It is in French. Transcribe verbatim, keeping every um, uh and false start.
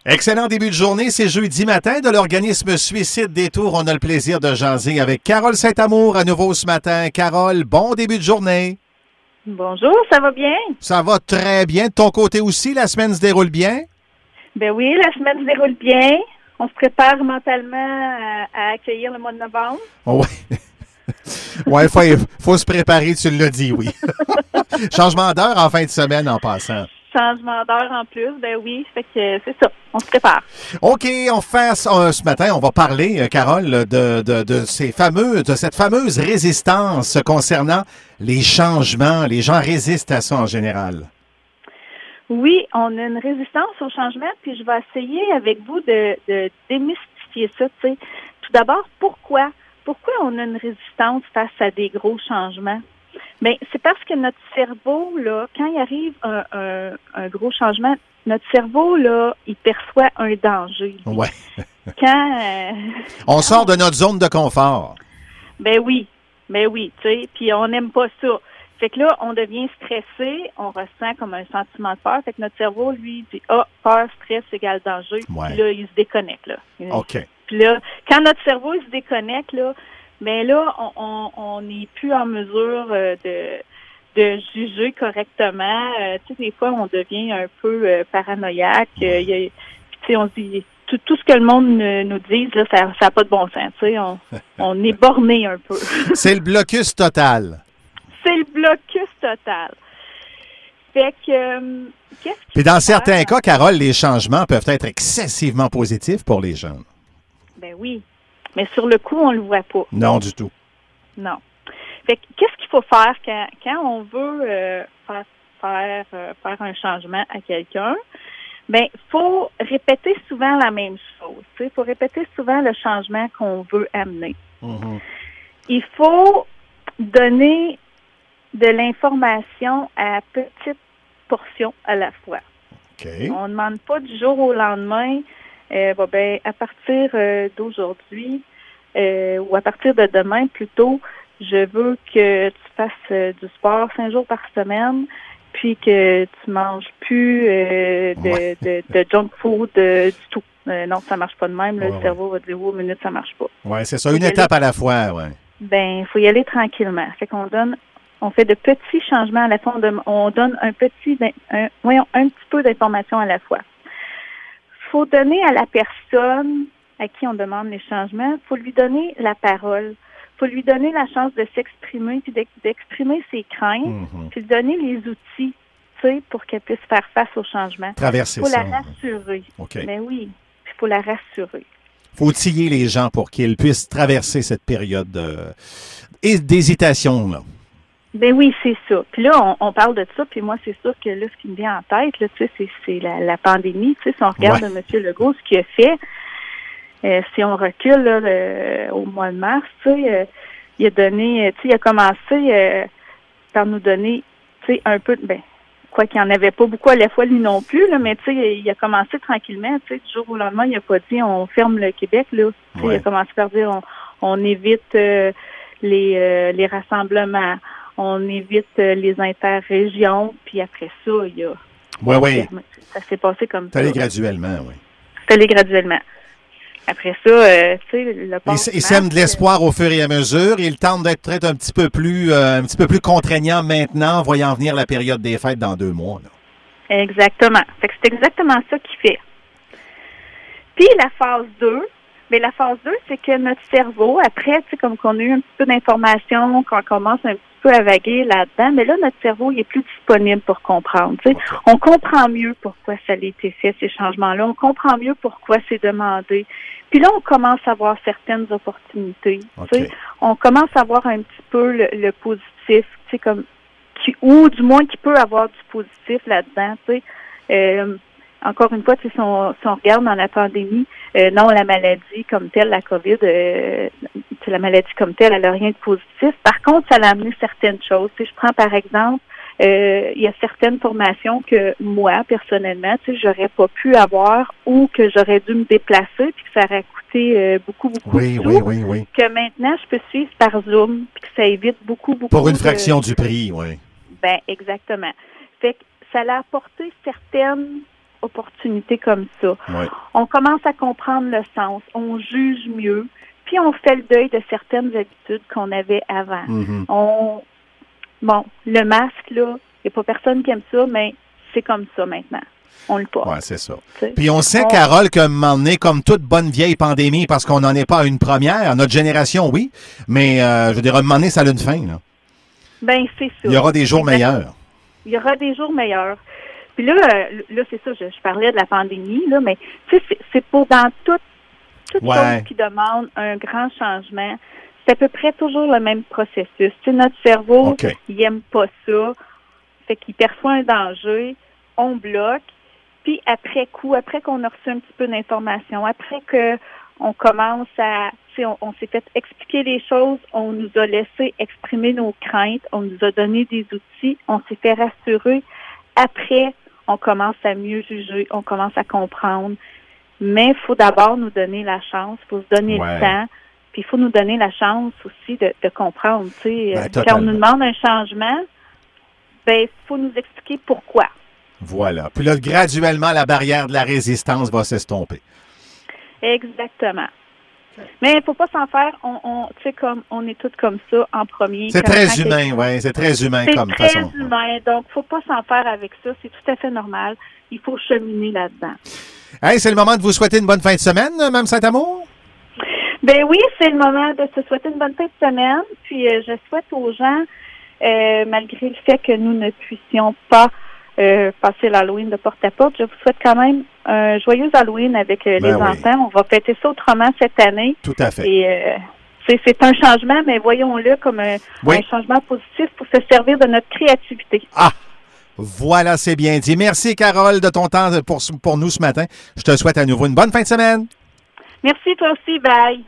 Excellent début de journée, c'est jeudi matin de l'organisme Suicide Détour. On a le plaisir de jaser avec Carole Saint-Amour à nouveau ce matin. Carole, bon début de journée. Bonjour, ça va bien? Ça va très bien. De ton côté aussi, la semaine se déroule bien? Ben oui, la semaine se déroule bien. On se prépare mentalement à, à accueillir le mois de novembre. Oui. Oui, il faut, faut se préparer, tu l'as dit, oui. Changement d'heure en fin de semaine en passant. Changement d'heure en plus, ben oui, fait que c'est ça, on se prépare. OK, on fait euh, ce matin, on va parler, euh, Carole, de, de, de ces fameux, de cette fameuse résistance concernant les changements. Les gens résistent à ça en général. Oui, on a une résistance au changement, puis je vais essayer avec vous de, de démystifier ça. Tu sais. Tout d'abord, pourquoi? Pourquoi on a une résistance face à des gros changements? Bien, c'est parce que notre cerveau, là, quand il arrive un, un, un gros changement, notre cerveau, là, il perçoit un danger. Ouais. Quand euh, on sort de notre zone de confort. Ben oui, ben oui, tu sais, puis on n'aime pas ça. Fait que là, on devient stressé, on ressent comme un sentiment de peur. Fait que notre cerveau, lui, dit ah, peur, stress égale danger. Ouais. Puis là, il se déconnecte, là. OK. Puis là, quand notre cerveau il se déconnecte, là, mais là, on n'est plus en mesure euh, de, de juger correctement. Euh, tu sais, des fois, on devient un peu euh, paranoïaque. Euh, y a, tu sais, on se dit, tout, tout ce que le monde euh, nous dit, là, ça n'a pas de bon sens. Tu sais, on, on est borné un peu. C'est le blocus total. C'est le blocus total. Fait que, euh, qu'est-ce qui Puis dans faire? certains cas, Carole, les changements peuvent être excessivement positifs pour les jeunes. Ben oui. Mais sur le coup, on le voit pas. Non, du tout. Non. Fait que, qu'est-ce qu'il faut faire quand, quand on veut euh, faire, faire, euh, faire un changement à quelqu'un? Ben, il faut répéter souvent la même chose. Il faut répéter souvent le changement qu'on veut amener. Mm-hmm. Il faut donner de l'information à petite portion à la fois. Okay. On ne demande pas du jour au lendemain, euh, bon, ben, à partir euh, d'aujourd'hui euh, ou à partir de demain plutôt, je veux que tu fasses euh, du sport cinq jours par semaine, puis que tu manges plus euh, de, ouais. de, de junk food euh, du tout. Euh, non, ça marche pas de même. Là, ouais, le cerveau va dire, oh, minute, ça marche pas. Oui, c'est ça, une étape aller... à la fois, oui. Ben, il faut y aller tranquillement. Fait qu'on donne On fait de petits changements à la fois. On donne un petit, un, voyons, un petit peu d'informations à la fois. Il faut donner à la personne à qui on demande les changements, il faut lui donner la parole. Il faut lui donner la chance de s'exprimer, puis d'exprimer ses craintes, mm-hmm. puis de donner les outils, tu sais, pour qu'elle puisse faire face au changement. Traverser ça. Il faut la rassurer. Okay. Mais oui, il faut la rassurer. Il faut outiller les gens pour qu'ils puissent traverser cette période de... d'hésitation, là. Ben oui, c'est ça. Puis là, on, on parle de ça, puis moi, c'est sûr que là, ce qui me vient en tête, là, tu sais, c'est, c'est la, la pandémie. Tu sais, si on regarde ouais. M. Legault, ce qu'il a fait, euh, si on recule là, le, au mois de mars, tu sais, euh, il a donné, tu sais, il a commencé euh, par nous donner, tu sais, un peu, ben, quoi qu'il n'y en avait pas beaucoup à la fois, lui non plus, là, mais tu sais, il a commencé tranquillement, tu sais, du jour au lendemain, il n'a pas dit on ferme le Québec, là. Tu sais, ouais. Il a commencé par dire on, on évite euh, les, euh, les rassemblements. On évite euh, les interrégions, puis après ça, il y a... Oui, oui. Ça s'est passé comme ça. C'est allé graduellement, oui. C'est allé graduellement. Après ça, euh, tu sais, le passe Il, il sème de l'espoir au fur et à mesure. Il tente d'être peut-être un petit peu plus euh, un petit peu plus contraignant maintenant, voyant venir la période des fêtes dans deux mois. Là. Exactement. Fait que c'est exactement ça qu'il fait. Puis la phase deux, mais la phase deux, c'est que notre cerveau, après, tu sais, comme qu'on a eu un petit peu d'informations, qu'on commence un petit peu à vaguer là-dedans, mais là, notre cerveau, il est plus disponible pour comprendre. Tu sais. Okay. On comprend mieux pourquoi ça a été fait, ces changements-là. On comprend mieux pourquoi c'est demandé. Puis là, on commence à voir certaines opportunités. Okay. Tu sais. On commence à voir un petit peu le, le positif, tu sais, comme, qui, ou du moins qui peut avoir du positif là-dedans, tu sais. Euh, Encore une fois, si on, si on regarde dans la pandémie, euh, non, la maladie comme telle, la COVID, euh, la maladie comme telle, elle n'a rien de positif. Par contre, ça a amené certaines choses. Si je prends par exemple, euh, il y a certaines formations que moi, personnellement, tu sais, j'aurais pas pu avoir ou que j'aurais dû me déplacer puis que ça aurait coûté euh, beaucoup, beaucoup oui, de sous. Oui, oui, oui. Que maintenant, je peux suivre par Zoom puis que ça évite beaucoup, beaucoup. Pour une fraction de... du prix, oui. Ben, exactement. Fait que ça l'a apporté certaines opportunités comme ça. Oui. On commence à comprendre le sens, on juge mieux, puis on fait le deuil de certaines habitudes qu'on avait avant. Mm-hmm. On, bon, le masque, là, il n'y a pas personne qui aime ça, mais c'est comme ça maintenant. On le porte. Oui, c'est ça. T'sais. Puis on sait, On... Carole, qu'à un moment donné, comme toute bonne vieille pandémie, parce qu'on n'en est pas à une première, notre génération, oui, mais euh, je veux dire, à un moment donné, ça a une fin. Là. Ben, c'est ça. Il y aura des jours Exactement. meilleurs. Il y aura des jours meilleurs. Puis là, euh, là c'est ça, je, je parlais de la pandémie, là, mais tu sais, c'est, c'est pour dans toute, toute Ouais. chose qui demande un grand changement, c'est à peu près toujours le même processus. Tu sais, notre cerveau, OK. il aime pas ça, fait qu'il perçoit un danger, on bloque, puis après coup, après qu'on a reçu un petit peu d'informations, après que on commence à, tu sais, on, on s'est fait expliquer les choses, on nous a laissé exprimer nos craintes, on nous a donné des outils, on s'est fait rassurer. Après, on commence à mieux juger, on commence à comprendre. Mais il faut d'abord nous donner la chance, il faut se donner Ouais. le temps, puis il faut nous donner la chance aussi de, de comprendre. Tu sais, Ben, quand on totalement. nous demande un changement, ben il faut nous expliquer pourquoi. Voilà. Puis là, graduellement, la barrière de la résistance va s'estomper. Exactement. Mais il faut pas s'en faire. On, on tu sais, comme on est tous comme ça en premier. C'est Quand- très quand humain, oui. C'est très humain C'est comme très façon. humain, donc faut pas s'en faire avec ça. C'est tout à fait normal. Il faut cheminer là-dedans. Hey, c'est le moment de vous souhaiter une bonne fin de semaine, Mme Saint-Amour. Ben oui, c'est le moment de se souhaiter une bonne fin de semaine. Puis euh, je souhaite aux gens, euh, malgré le fait que nous ne puissions pas euh, passer l'Halloween de porte à porte, je vous souhaite quand même un joyeux Halloween avec euh, Ben les oui. enfants. On va fêter ça autrement cette année. Tout à fait. Et euh, c'est, c'est un changement, mais voyons-le comme un, Oui. un changement positif pour se servir de notre créativité. Ah! Voilà, c'est bien dit. Merci, Carole, de ton temps pour, pour nous ce matin. Je te souhaite à nouveau une bonne fin de semaine. Merci, toi aussi. Bye.